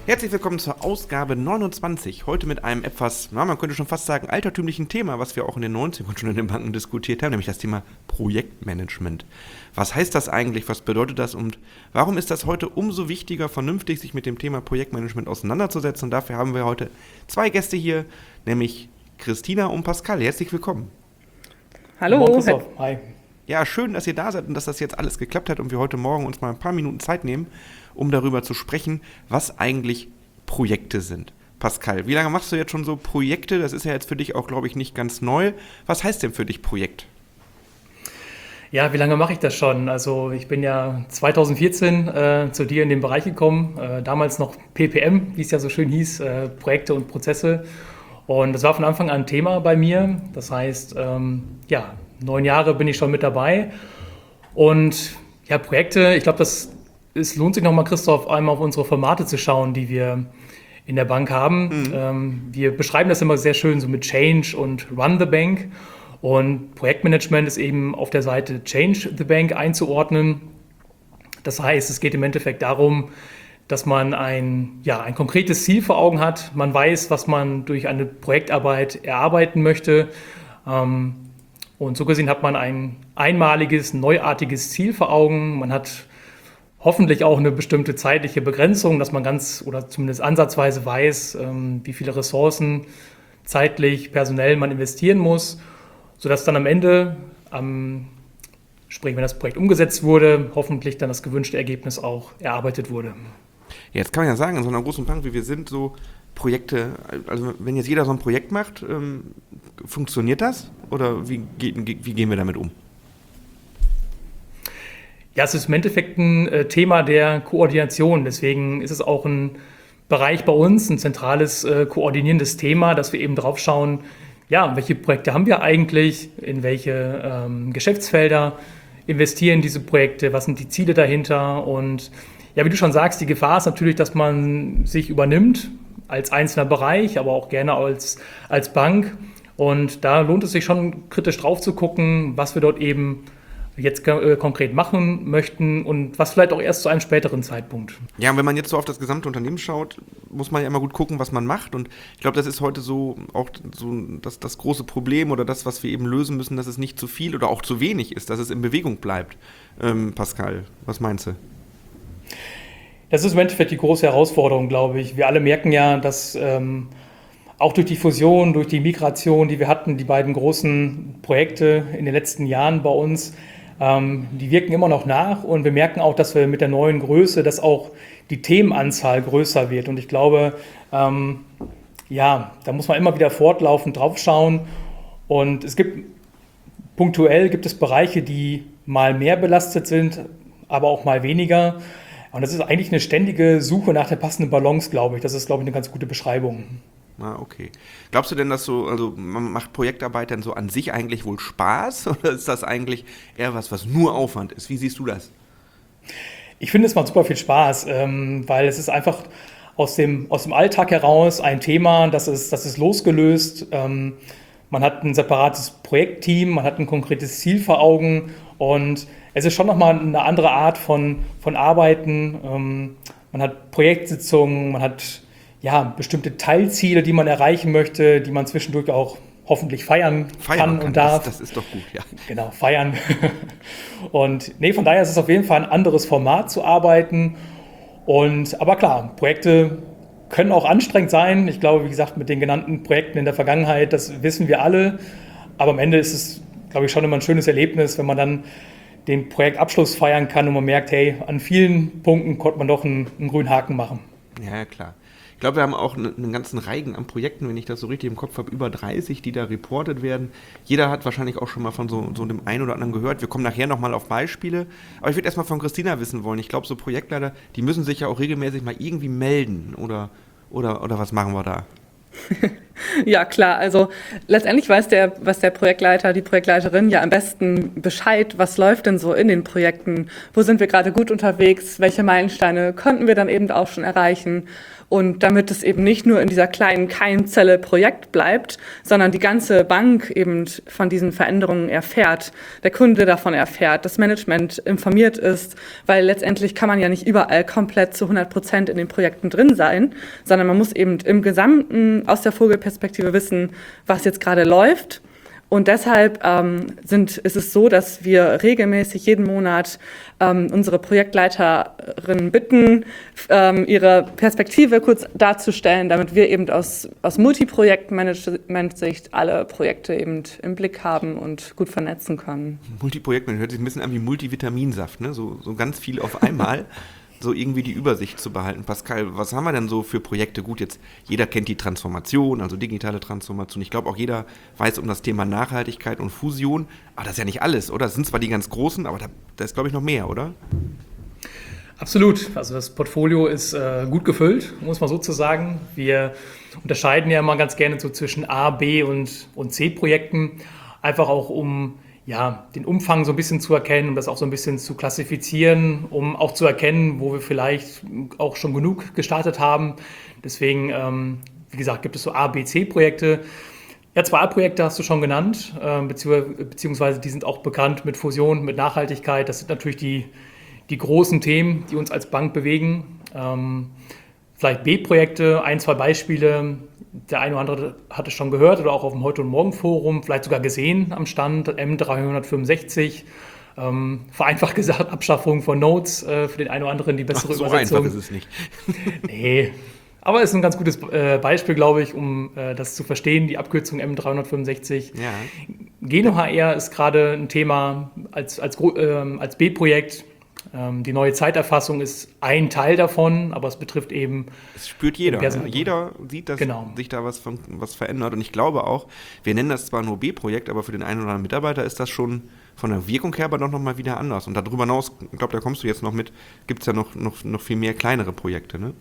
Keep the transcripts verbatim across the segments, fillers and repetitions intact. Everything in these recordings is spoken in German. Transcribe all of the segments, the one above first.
Herzlich willkommen zur Ausgabe neunundzwanzig. Heute mit einem etwas, na, man könnte schon fast sagen, altertümlichen Thema, was wir auch in den neunzigern schon in den Banken diskutiert haben, nämlich das Thema Projektmanagement. Was heißt das eigentlich? Was bedeutet das? Und warum ist das heute umso wichtiger, vernünftig sich mit dem Thema Projektmanagement auseinanderzusetzen? Und dafür haben wir heute zwei Gäste hier, nämlich Christina und Pascal. Herzlich willkommen. Hallo. Christoph. Hi. Ja, schön, dass ihr da seid und dass das jetzt alles geklappt hat und wir heute Morgen uns mal ein paar Minuten Zeit nehmen, um darüber zu sprechen, was eigentlich Projekte sind. Pascal, wie lange machst du jetzt schon so Projekte? Das ist ja jetzt für dich auch, glaube ich, nicht ganz neu. Was heißt denn für dich Projekt? Ja, wie lange mache ich das schon? Also ich bin ja zweitausendvierzehn äh, zu dir in den Bereich gekommen, äh, damals noch P P M, wie es ja so schön hieß, äh, Projekte und Prozesse. Und das war von Anfang an ein Thema bei mir. Das heißt, ähm, ja, neun Jahre bin ich schon mit dabei. Und ja, Projekte, ich glaube, das es lohnt sich nochmal, Christoph, einmal auf unsere Formate zu schauen, die wir in der Bank haben. Mhm. Ähm, wir beschreiben das immer sehr schön so mit Change und Run the Bank. Und Projektmanagement ist eben auf der Seite Change the Bank einzuordnen. Das heißt, es geht im Endeffekt darum, dass man ein, ja, ein konkretes Ziel vor Augen hat. Man weiß, was man durch eine Projektarbeit erarbeiten möchte. Ähm, und so gesehen hat man ein einmaliges, neuartiges Ziel vor Augen. Man hat hoffentlich auch eine bestimmte zeitliche Begrenzung, dass man ganz oder zumindest ansatzweise weiß, ähm, wie viele Ressourcen zeitlich, personell man investieren muss, sodass dann am Ende, ähm, sprich wenn das Projekt umgesetzt wurde, hoffentlich dann das gewünschte Ergebnis auch erarbeitet wurde. Jetzt kann man ja sagen, in so einer großen Bank wie wir sind, so Projekte, also wenn jetzt jeder so ein Projekt macht, ähm, funktioniert das oder wie, ge- wie gehen wir damit um? Ja, es ist im Endeffekt ein äh, Thema der Koordination. Deswegen ist es auch ein Bereich bei uns, ein zentrales äh, koordinierendes Thema, dass wir eben drauf schauen, ja, welche Projekte haben wir eigentlich, in welche ähm, Geschäftsfelder investieren diese Projekte, was sind die Ziele dahinter. Und ja, wie du schon sagst, die Gefahr ist natürlich, dass man sich übernimmt als einzelner Bereich, aber auch gerne als, als Bank. Und da lohnt es sich schon kritisch drauf zu gucken, was wir dort eben jetzt äh, konkret machen möchten und was vielleicht auch erst zu einem späteren Zeitpunkt. Ja, und wenn man jetzt so auf das gesamte Unternehmen schaut, muss man ja immer gut gucken, was man macht. Und ich glaube, das ist heute so auch so das, das große Problem oder das, was wir eben lösen müssen, dass es nicht zu viel oder auch zu wenig ist, dass es in Bewegung bleibt. Ähm, Pascal, was meinst du? Das ist im Endeffekt die große Herausforderung, glaube ich. Wir alle merken ja, dass ähm, auch durch die Fusion, durch die Migration, die wir hatten, die beiden großen Projekte in den letzten Jahren bei uns, ähm, die wirken immer noch nach und wir merken auch, dass wir mit der neuen Größe, dass auch die Themenanzahl größer wird. Und ich glaube, ähm, ja, da muss man immer wieder fortlaufend drauf schauen. Und es gibt, punktuell gibt es Bereiche, die mal mehr belastet sind, aber auch mal weniger. Und das ist eigentlich eine ständige Suche nach der passenden Balance, glaube ich. Das ist, glaube ich, eine ganz gute Beschreibung. Ah, okay. Glaubst du denn, dass so, also man macht Projektarbeit dann so an sich eigentlich wohl Spaß oder ist das eigentlich eher was, was nur Aufwand ist? Wie siehst du das? Ich finde, es macht super viel Spaß, ähm, weil es ist einfach aus dem, aus dem Alltag heraus ein Thema, das ist, das ist losgelöst. Ähm, man hat ein separates Projektteam, man hat ein konkretes Ziel vor Augen und es ist schon nochmal eine andere Art von, von Arbeiten. Ähm, man hat Projektsitzungen, man hat ja, bestimmte Teilziele, die man erreichen möchte, die man zwischendurch auch hoffentlich feiern, feiern kann, kann und darf. Das, das ist doch gut, ja. Genau, feiern. Und nee, von daher ist es auf jeden Fall ein anderes Format zu arbeiten. Und aber klar, Projekte können auch anstrengend sein. Ich glaube, wie gesagt, mit den genannten Projekten in der Vergangenheit, das wissen wir alle. Aber am Ende ist es, glaube ich, schon immer ein schönes Erlebnis, wenn man dann den Projektabschluss feiern kann und man merkt, hey, an vielen Punkten konnte man doch einen, einen grünen Haken machen. Ja, klar. Ich glaube, wir haben auch einen ganzen Reigen an Projekten, wenn ich das so richtig im Kopf habe, über dreißig, die da reportet werden. Jeder hat wahrscheinlich auch schon mal von so, so dem einen oder anderen gehört. Wir kommen nachher nochmal auf Beispiele. Aber ich würde erstmal von Christina wissen wollen. Ich glaube, so Projektleiter, die müssen sich ja auch regelmäßig mal irgendwie melden. Oder, oder, oder was machen wir da? Ja, klar. Also letztendlich weiß der, was der Projektleiter, die Projektleiterin ja am besten Bescheid, was läuft denn so in den Projekten, wo sind wir gerade gut unterwegs, welche Meilensteine konnten wir dann eben auch schon erreichen. Und damit es eben nicht nur in dieser kleinen Keimzelle Projekt bleibt, sondern die ganze Bank eben von diesen Veränderungen erfährt, der Kunde davon erfährt, das Management informiert ist, weil letztendlich kann man ja nicht überall komplett zu hundert Prozent in den Projekten drin sein, sondern man muss eben im Gesamten aus der Vogelperspektive wissen, was jetzt gerade läuft. Und deshalb ähm, sind, ist es so, dass wir regelmäßig jeden Monat ähm, unsere Projektleiterinnen bitten, ähm, ihre Perspektive kurz darzustellen, damit wir eben aus, aus Multiprojektmanagement-Sicht alle Projekte eben im Blick haben und gut vernetzen können. Multiprojektmanagement hört sich ein bisschen an wie Multivitaminsaft, ne? So, so ganz viel auf einmal. So irgendwie die Übersicht zu behalten. Pascal, was haben wir denn so für Projekte? Gut, jetzt jeder kennt die Transformation, also digitale Transformation. Ich glaube auch jeder weiß um das Thema Nachhaltigkeit und Fusion. Aber das ist ja nicht alles, oder? Das sind zwar die ganz großen, aber da, da ist, glaube ich, noch mehr, oder? Absolut. Also das Portfolio ist äh, gut gefüllt, muss man so zu sagen. Wir unterscheiden ja mal ganz gerne so zwischen A, B und, und C-Projekten. Einfach auch um ja, den Umfang so ein bisschen zu erkennen, um das auch so ein bisschen zu klassifizieren, um auch zu erkennen, wo wir vielleicht auch schon genug gestartet haben. Deswegen, ähm, wie gesagt, gibt es so A, B, C-Projekte. Ja, zwei A-Projekte hast du schon genannt, äh, beziehungsweise, beziehungsweise die sind auch bekannt mit Fusion, mit Nachhaltigkeit. Das sind natürlich die, die großen Themen, die uns als Bank bewegen. Ähm, vielleicht B-Projekte, ein, zwei Beispiele. Der eine oder andere hat es schon gehört oder auch auf dem Heute- und Morgen-Forum, vielleicht sogar gesehen am Stand, M dreihundertfünfundsechzig. Ähm, vereinfacht gesagt, Abschaffung von Notes, äh, für den einen oder anderen die bessere Ach, so Übersetzung. So einfach ist es nicht. Nee, aber es ist ein ganz gutes äh, Beispiel, glaube ich, um äh, das zu verstehen, die Abkürzung M dreihundertfünfundsechzig. Ja. GenoHR ist gerade ein Thema als, als, äh, als B-Projekt. Ähm, die neue Zeiterfassung ist ein Teil davon, aber es betrifft eben... Es spürt jeder. Person- Ne? Jeder sieht, dass Genau. sich da was, von, was verändert. Und ich glaube auch, wir nennen das zwar nur B-Projekt, aber für den einen oder anderen Mitarbeiter ist das schon von der Wirkung her aber doch nochmal wieder anders. Und darüber hinaus, ich glaube, da kommst du jetzt noch mit, gibt es ja noch, noch, noch viel mehr kleinere Projekte, ne?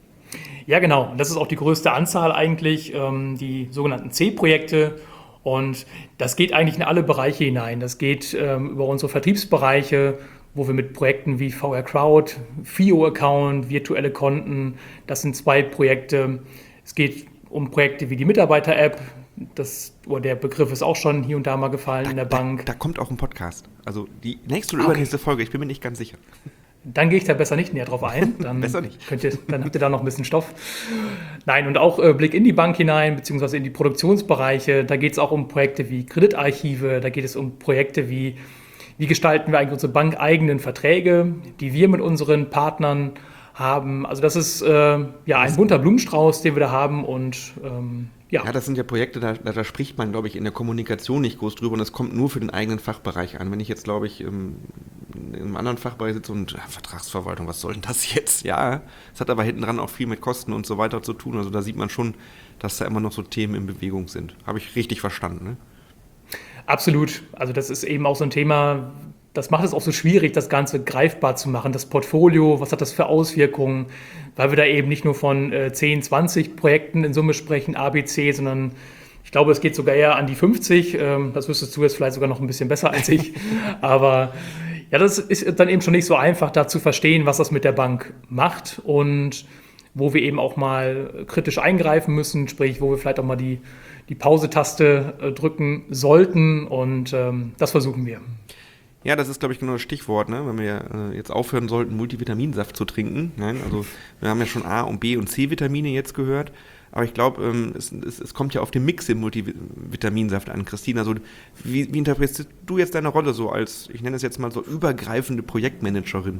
Ja, genau. Und das ist auch die größte Anzahl eigentlich, ähm, die sogenannten C-Projekte. Und das geht eigentlich in alle Bereiche hinein. Das geht ähm, über unsere Vertriebsbereiche, wo wir mit Projekten wie V R Crowd, F I O-Account, virtuelle Konten, das sind zwei Projekte. Es geht um Projekte wie die Mitarbeiter-App, das, oh, der Begriff ist auch schon hier und da mal gefallen Da, in der da, Bank. da kommt auch ein Podcast. Also die nächste oder Okay. übernächste Folge, ich bin mir nicht ganz sicher. Dann gehe ich da besser nicht näher drauf ein. Dann Besser nicht. Könnt ihr, dann habt ihr da noch ein bisschen Stoff. Nein, und auch äh, Blick in die Bank hinein, beziehungsweise in die Produktionsbereiche. Da geht es auch um Projekte wie Kreditarchive, da geht es um Projekte wie, wie gestalten wir eigentlich unsere bankeigenen Verträge, die wir mit unseren Partnern haben. Also das ist äh, ja ein bunter Blumenstrauß, den wir da haben und ähm, ja. Ja, das sind ja Projekte, da, da, da spricht man, glaube ich, in der Kommunikation nicht groß drüber und es kommt nur für den eigenen Fachbereich an. Wenn ich jetzt, glaube ich, im, in einem anderen Fachbereich sitze und ja, Vertragsverwaltung, was soll denn das jetzt? Ja, es hat aber hinten dran auch viel mit Kosten und so weiter zu tun. Also da sieht man schon, dass da immer noch so Themen in Bewegung sind. Habe ich richtig verstanden, ne? Absolut. Also das ist eben auch so ein Thema, das macht es auch so schwierig, das Ganze greifbar zu machen. Das Portfolio, was hat das für Auswirkungen? Weil wir da eben nicht nur von äh, zehn, zwanzig Projekten in Summe sprechen, A, B, C, sondern ich glaube, es geht sogar eher an die fünfzig. Ähm, das wüsstest du jetzt vielleicht sogar noch ein bisschen besser als ich. Aber ja, das ist dann eben schon nicht so einfach, da zu verstehen, was das mit der Bank macht und wo wir eben auch mal kritisch eingreifen müssen, sprich, wo wir vielleicht auch mal die, die Pause-Taste äh, drücken sollten und ähm, das versuchen wir. Ja, das ist, glaube ich, genau das Stichwort, ne? Wenn wir äh, jetzt aufhören sollten, Multivitaminsaft zu trinken. Nein, also wir haben ja schon A- und B- und C-Vitamine jetzt gehört, aber ich glaube, ähm, es, es, es kommt ja auf den Mix im Multivitaminsaft an. Christina, also wie, wie interpretierst du jetzt deine Rolle so als, ich nenne es jetzt mal so, übergreifende Projektmanagerin?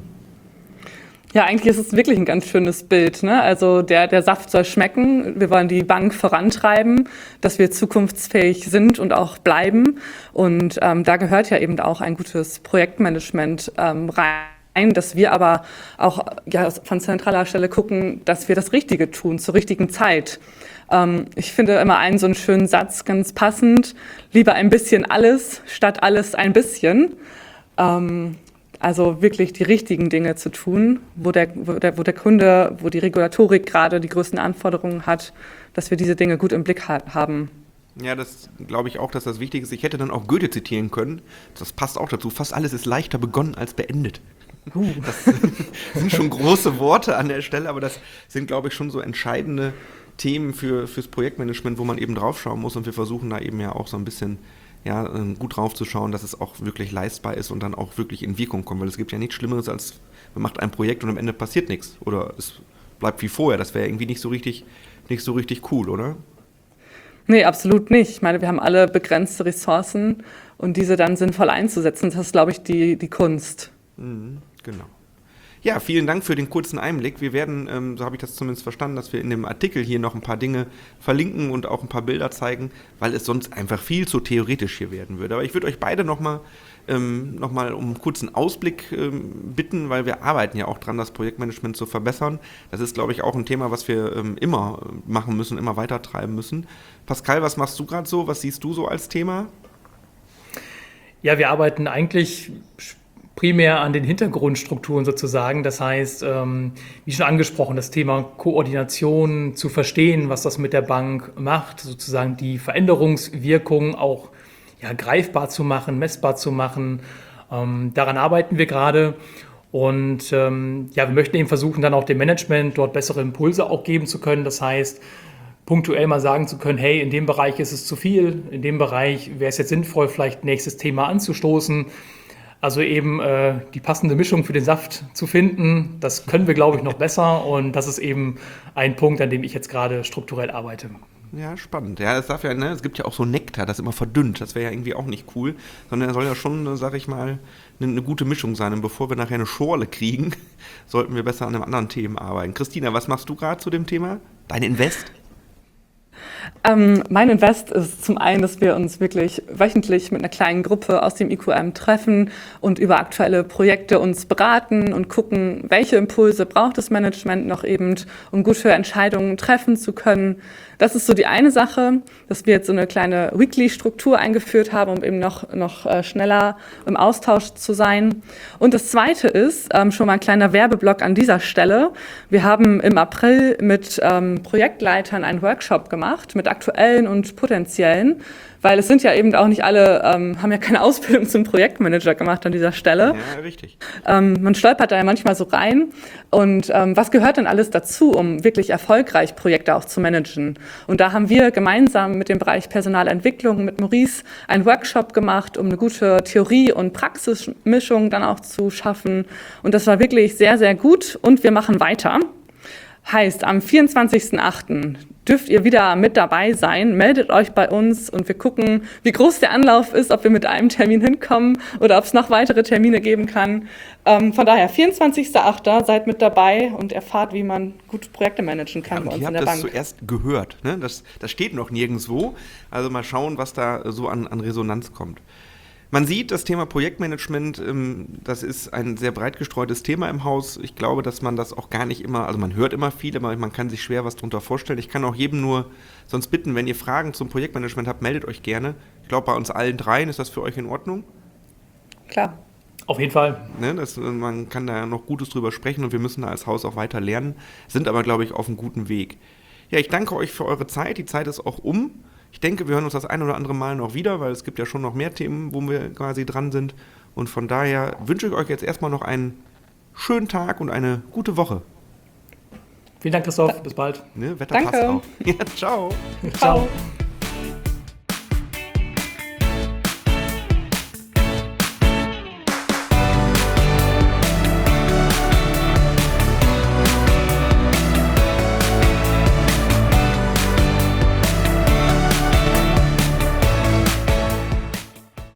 Ja, eigentlich ist es wirklich ein ganz schönes Bild, ne? Also der, der Saft soll schmecken. Wir wollen die Bank vorantreiben, dass wir zukunftsfähig sind und auch bleiben. Und ähm, da gehört ja eben auch ein gutes Projektmanagement ähm, rein, dass wir aber auch ja, von zentraler Stelle gucken, dass wir das Richtige tun, zur richtigen Zeit. Ähm, ich finde immer einen so einen schönen Satz ganz passend. Lieber ein bisschen alles, statt alles ein bisschen. Ähm, Also wirklich die richtigen Dinge zu tun, wo der, wo der, wo der Kunde, wo die Regulatorik gerade die größten Anforderungen hat, dass wir diese Dinge gut im Blick ha- haben. Ja, das glaube ich auch, dass das wichtig ist. Ich hätte dann auch Goethe zitieren können. Das passt auch dazu. Fast alles ist leichter begonnen als beendet. Uh. Das sind schon große Worte an der Stelle, aber das sind, glaube ich, schon so entscheidende Themen für, fürs Projektmanagement, wo man eben draufschauen muss. Und wir versuchen da eben ja auch so ein bisschen ja, gut drauf zu schauen, dass es auch wirklich leistbar ist und dann auch wirklich in Wirkung kommt. Weil es gibt ja nichts Schlimmeres, als man macht ein Projekt und am Ende passiert nichts. Oder es bleibt wie vorher. Das wäre irgendwie nicht so richtig, nicht so richtig cool, oder? Nee, absolut nicht. Ich meine, wir haben alle begrenzte Ressourcen und diese dann sinnvoll einzusetzen, das ist, glaube ich, die, die Kunst. Mhm, genau. Ja, vielen Dank für den kurzen Einblick. Wir werden, ähm, so habe ich das zumindest verstanden, dass wir in dem Artikel hier noch ein paar Dinge verlinken und auch ein paar Bilder zeigen, weil es sonst einfach viel zu theoretisch hier werden würde. Aber ich würde euch beide nochmal ähm, noch mal um einen kurzen Ausblick ähm, bitten, weil wir arbeiten ja auch dran, das Projektmanagement zu verbessern. Das ist, glaube ich, auch ein Thema, was wir ähm, immer machen müssen, immer weiter treiben müssen. Pascal, was machst du gerade so? Was siehst du so als Thema? Ja, wir arbeiten eigentlich primär an den Hintergrundstrukturen sozusagen. Das heißt, ähm, wie schon angesprochen, das Thema Koordination, zu verstehen, was das mit der Bank macht, sozusagen die Veränderungswirkung auch ja, greifbar zu machen, messbar zu machen. Ähm, daran arbeiten wir gerade. Und ähm, ja, wir möchten eben versuchen, dann auch dem Management dort bessere Impulse auch geben zu können. Das heißt, punktuell mal sagen zu können, hey, in dem Bereich ist es zu viel, in dem Bereich wäre es jetzt sinnvoll, vielleicht nächstes Thema anzustoßen. Also eben äh, die passende Mischung für den Saft zu finden, das können wir, glaube ich, noch besser. Und das ist eben ein Punkt, an dem ich jetzt gerade strukturell arbeite. Ja, spannend. Ja, es darf ja, ne, es gibt ja auch so Nektar, das immer verdünnt. Das wäre ja irgendwie auch nicht cool. Sondern er soll ja schon, sag ich mal, eine, eine gute Mischung sein. Und bevor wir nachher eine Schorle kriegen, sollten wir besser an einem anderen Thema arbeiten. Christina, was machst du gerade zu dem Thema? Dein Invest? Ähm, mein Invest ist zum einen, dass wir uns wirklich wöchentlich mit einer kleinen Gruppe aus dem I Q M treffen und über aktuelle Projekte uns beraten und gucken, welche Impulse braucht das Management noch eben, um gute Entscheidungen treffen zu können. Das ist so die eine Sache, dass wir jetzt so eine kleine Weekly-Struktur eingeführt haben, um eben noch, noch äh, schneller im Austausch zu sein. Und das Zweite ist, ähm, schon mal ein kleiner Werbeblock an dieser Stelle. Wir haben im April mit ähm, Projektleitern einen Workshop gemacht, mit aktuellen und potenziellen, weil es sind ja eben auch nicht alle, ähm, haben ja keine Ausbildung zum Projektmanager gemacht an dieser Stelle. Ja, richtig. Ähm, man stolpert da ja manchmal so rein. Und ähm, was gehört denn alles dazu, um wirklich erfolgreich Projekte auch zu managen? Und da haben wir gemeinsam mit dem Bereich Personalentwicklung, mit Maurice, einen Workshop gemacht, um eine gute Theorie- und Praxismischung dann auch zu schaffen. Und das war wirklich sehr, sehr gut. Und wir machen weiter. Heißt, am vierundzwanzigsten achten dürft ihr wieder mit dabei sein. Meldet euch bei uns und wir gucken, wie groß der Anlauf ist, ob wir mit einem Termin hinkommen oder ob es noch weitere Termine geben kann. Ähm, von daher, vierundzwanzigsten achten seid mit dabei und erfahrt, wie man gut Projekte managen kann ja, bei uns in der Bank. Ihr habt Bank. das zuerst gehört. Ne? Das, das steht noch nirgendwo. Also mal schauen, was da so an, an Resonanz kommt. Man sieht, das Thema Projektmanagement, ähm, das ist ein sehr breit gestreutes Thema im Haus. Ich glaube, dass man das auch gar nicht immer, also man hört immer viel, aber man kann sich schwer was darunter vorstellen. Ich kann auch jedem nur sonst bitten, wenn ihr Fragen zum Projektmanagement habt, meldet euch gerne. Ich glaube, bei uns allen dreien ist das für euch in Ordnung. Klar. Auf jeden Fall. Ne, das, man kann da noch Gutes drüber sprechen und wir müssen da als Haus auch weiter lernen, sind aber, glaube ich, auf einem guten Weg. Ja, ich danke euch für eure Zeit. Die Zeit ist auch um. Ich denke, wir hören uns das ein oder andere Mal noch wieder, weil es gibt ja schon noch mehr Themen, wo wir quasi dran sind. Und von daher wünsche ich euch jetzt erstmal noch einen schönen Tag und eine gute Woche. Vielen Dank, Christoph. Bis bald. Ne, Wetter Danke. passt auch. Ja, ciao. Ciao.